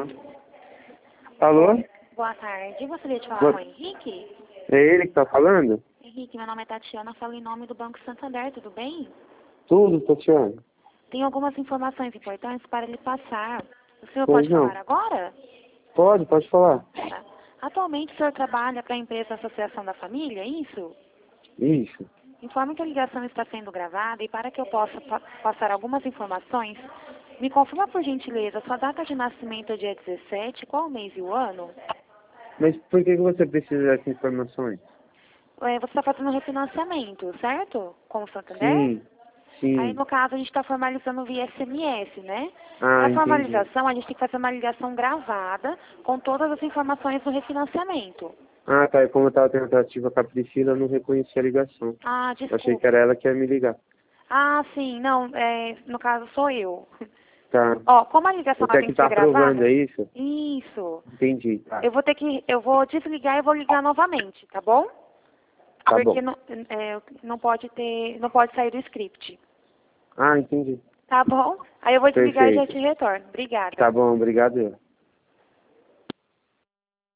Alô? Boa tarde. Gostaria de falar Boa- com o Henrique? É ele que tá falando? Henrique, meu nome é Tatiana, falo em nome do Banco Santander, tudo bem? Tudo, Tatiana? Tenho algumas informações importantes para lhe passar. O senhor Pois pode não. falar agora? Pode falar. Tá. Atualmente o senhor trabalha para a empresa Associação da Família, é isso? Isso. Informe que a ligação está sendo gravada e para que eu possa passar algumas informações, me confirma por gentileza sua data de nascimento é dia 17, qual o mês e o ano? Mas por que você precisa dessas informações? Você está fazendo um refinanciamento, certo? Com o Santander? Aí, Sim. no caso, a gente está formalizando via SMS, né? Ah, Para entendi. formalização, a gente tem que fazer uma ligação gravada com todas as informações do refinanciamento. Ah, tá. E como eu tava tentativa com a Priscila, eu não reconheci a ligação. Ah, Eu achei que desculpa. era ela que ia me ligar. Ah, sim, não, no caso sou eu. Tá. Ó, como a ligação Você ela é tem que que ser tá aprovando, gravada... é isso? Isso. Entendi. Tá. Eu vou desligar e vou ligar novamente, tá bom? Tá Porque bom. não pode sair do script. Ah, entendi. Tá bom? Aí eu vou desligar e já Perfeito. te retorno. Obrigada. Tá bom, obrigado.